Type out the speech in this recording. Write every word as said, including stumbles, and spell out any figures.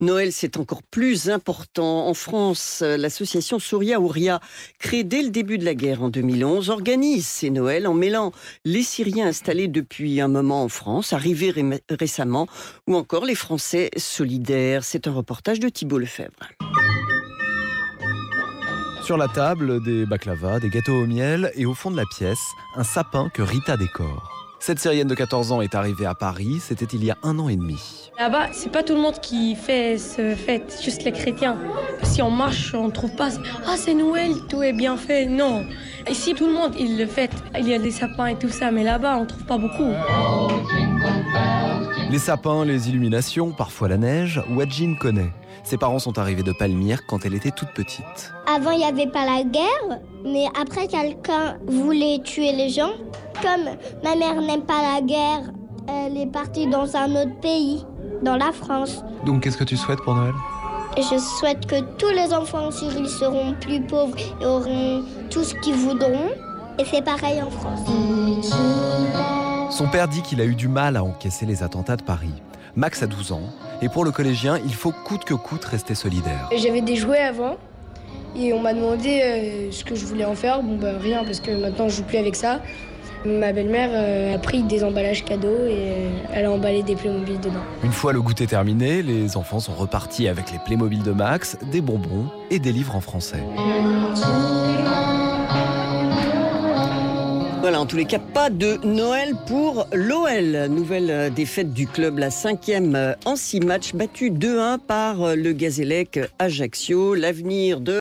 Noël, c'est encore plus important. En France, l'association Souria Ouria, créée dès le début de la guerre en deux mille onze, organise ces Noëls en mêlant les Syriens installés depuis un moment en France, arrivés ré- récemment, ou encore les Français solidaires. C'est un reportage de Thibault Lefebvre. Sur la table, des baklavas, des gâteaux au miel et au fond de la pièce, un sapin que Rita décore. Cette Syrienne de quatorze ans est arrivée à Paris, c'était il y a un an et demi. Là-bas, c'est pas tout le monde qui fait ce fête, juste les chrétiens. Si on marche, on trouve pas « Ah, c'est Noël, tout est bien fait ». Non. Ici, tout le monde, il le fête. Il y a des sapins et tout ça, mais là-bas, on trouve pas beaucoup. Les sapins, les illuminations, parfois la neige, Wadjine connaît. Ses parents sont arrivés de Palmyre quand elle était toute petite. Avant, il n'y avait pas la guerre, mais après, quelqu'un voulait tuer les gens. Comme ma mère n'aime pas la guerre, elle est partie dans un autre pays, dans la France. Donc qu'est-ce que tu souhaites pour Noël ? Et je souhaite que tous les enfants en Syrie seront plus pauvres et auront tout ce qu'ils voudront. Et c'est pareil en France. Son père dit qu'il a eu du mal à encaisser les attentats de Paris. Max a douze ans, et pour le collégien, il faut coûte que coûte rester solidaire. J'avais des jouets avant, et on m'a demandé euh, ce que je voulais en faire. Bon, bah rien, parce que maintenant je joue plus avec ça. Ma belle-mère euh, a pris des emballages cadeaux et euh, elle a emballé des Playmobil dedans. Une fois le goûter terminé, les enfants sont repartis avec les Playmobil de Max, des bonbons et des livres en français. Voilà, en tous les cas, pas de Noël pour l'O L. Nouvelle défaite du club, la cinquième en six matchs, battue deux un par le Gazélec Ajaccio. L'avenir de